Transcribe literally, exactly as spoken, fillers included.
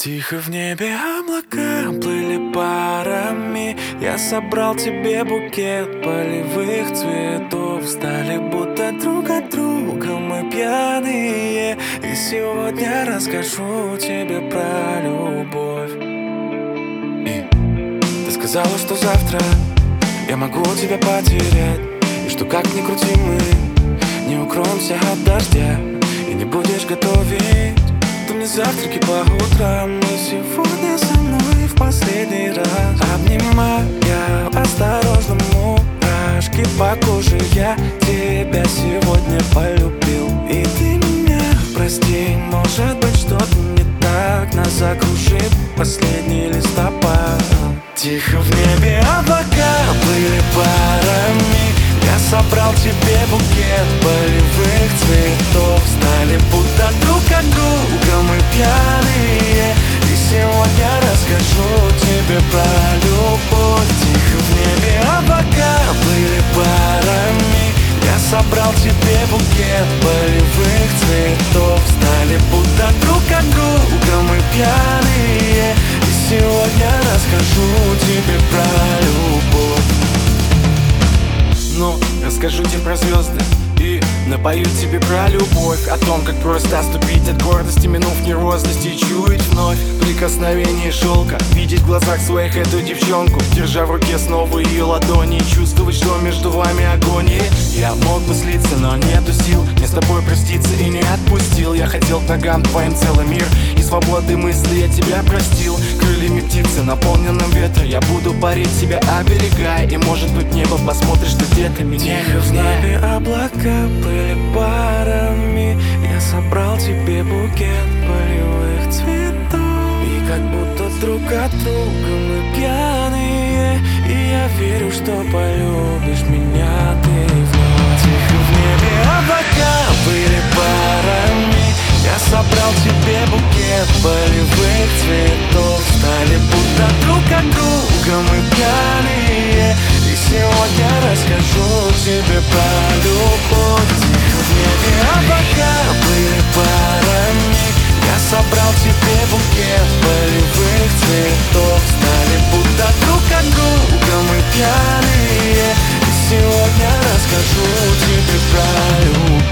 Тихо в небе облака плыли парами. Я собрал тебе букет полевых цветов. Стали будто друг от друга мы пьяные. И сегодня расскажу тебе про любовь. И ты сказала, что завтра я могу тебя потерять, и что как ни крути мы не укроемся от дождя, и не будешь готовить ты мне завтраки по утрам. И сегодня со мной в последний раз, обнимая осторожно мурашки по коже, я тебя сегодня полюбил. И ты меня прости, может быть что-то не так, нас закружит последний листопад. Тихо в небе облака плыли парами. Я собрал тебе букет полевых цветов. Стали будто друг от друга мы пьяные. И сегодня расскажу тебе про любовь. Тихо в небе облака плыли парами. Я собрал тебе букет полевых цветов. Стали будто друг от друга мы пьяные. И сегодня расскажу тебе про любовь. Ну, расскажу тебе про звезды и напою тебе про любовь. О том, как просто оступить от гордости, минув нервозности, и чуять вновь прикосновение шелка, видеть в глазах своих эту девчонку, держа в руке снова ее ладони, и чувствовать, что между вами агония. Я мог бы слиться, но нету сил мне с тобой проститься и не отпустил. Я хотел к ногам твоим целый мир, и свободы мысли я тебя простил. Крыльями птицы, наполненным ветром, я буду парить тебя, оберегая. И может быть в небо посмотришь, что где-то меня не в небе облака плыли парами. Я собрал тебе букет полевых цветов. И как будто друг от друга мы пьяные. И я верю, что полюбишь меня ты вновь. Тихо в небе облака плыли парами. Я собрал тебе букет полевых цветов. Стали будто друг от друга мы пьяные. И сегодня расскажу тебе про любовь. Тихо в небе облака плыли парами. Я собрал тебе букет полевых цветов. Стали будто друг от друга мы пьяные. И сегодня расскажу тебе про любовь.